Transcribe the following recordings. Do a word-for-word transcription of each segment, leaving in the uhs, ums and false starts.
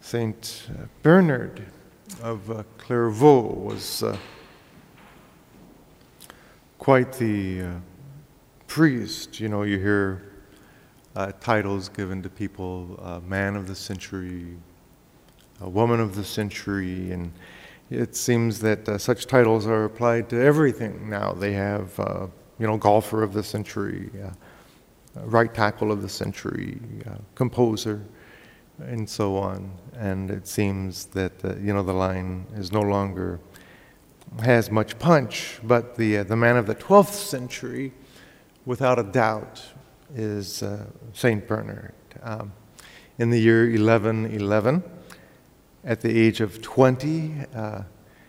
Saint Bernard of uh, Clairvaux was uh, quite the uh, priest. You know, you hear uh, titles given to people, uh, man of the century, a woman of the century, and it seems that uh, such titles are applied to everything now. They have, uh, you know, golfer of the century, uh, right tackle of the century, uh, composer, and so on. And it seems that, uh, you know, the line is no longer has much punch, but the, uh, the man of the twelfth century, without a doubt, is uh, Saint Bernard. Um, in the year eleven eleven, at the age of twenty, uh,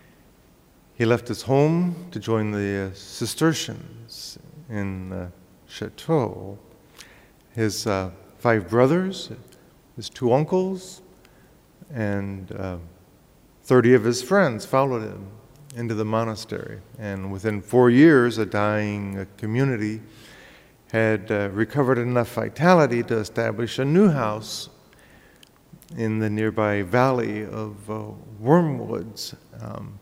he left his home to join the uh, Cistercians in uh, Chateau. His uh, five brothers, his two uncles, and uh, thirty of his friends followed him into the monastery. And within four years, a dying uh, community had uh, recovered enough vitality to establish a new house in the nearby valley of uh, Wormwoods, um,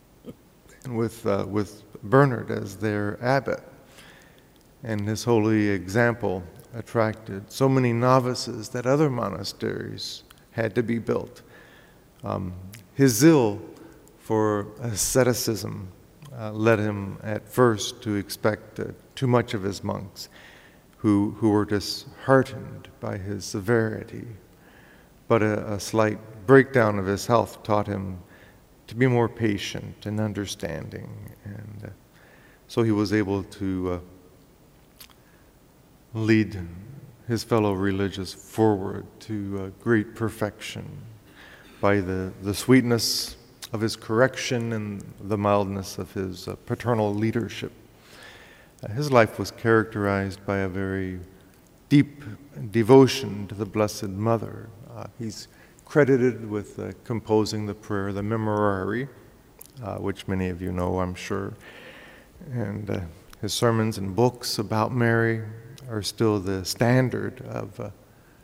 with, uh, with Bernard as their abbot. And his holy example attracted so many novices that other monasteries had to be built. Um, his zeal for asceticism uh, led him at first to expect uh, too much of his monks, who, who were disheartened by his severity. But a, a slight breakdown of his health taught him to be more patient and understanding. And uh, so he was able to uh, lead his fellow religious forward to uh, great perfection by the, the sweetness of his correction and the mildness of his uh, paternal leadership. Uh, his life was characterized by a very deep devotion to the Blessed Mother. Uh, he's credited with uh, composing the prayer, the Memorare, uh, which many of you know, I'm sure. And uh, his sermons and books about Mary are still the standard of uh,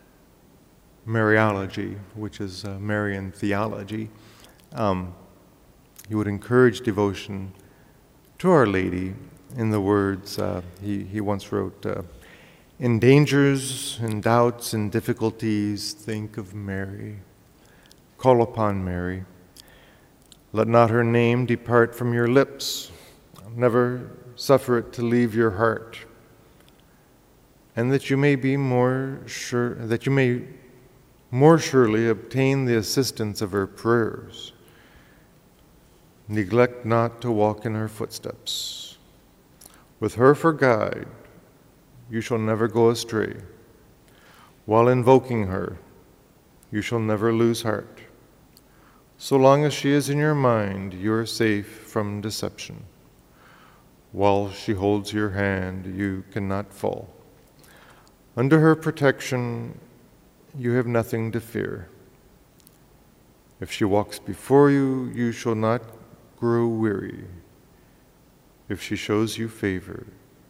Mariology, which is uh, Marian theology. Um, he would encourage devotion to Our Lady in the words, uh, he, he once wrote, uh, in dangers, in doubts, in difficulties, think of Mary. Call upon Mary. Let not her name depart from your lips. Never suffer it to leave your heart. And that you may be more sure, that you may more surely obtain the assistance of her prayers. Neglect not to walk in her footsteps. With her for guide, you shall never go astray. While invoking her, you shall never lose heart. So long as she is in your mind, you are safe from deception. While she holds your hand, you cannot fall. Under her protection, you have nothing to fear. If she walks before you, you shall not grow weary. If she shows you favor,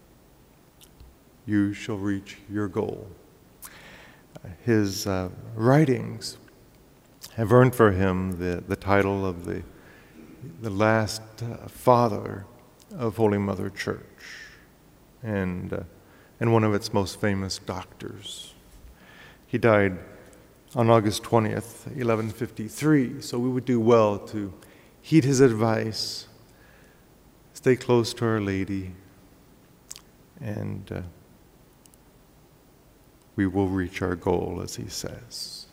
you shall reach your goal. His uh, writings have earned for him the, the title of the, the last uh, father of Holy Mother Church, and, uh, and one of its most famous doctors. He died on August twentieth, eleven fifty-three, so we would do well to heed his advice, stay close to Our Lady, and uh, we will reach our goal, as he says.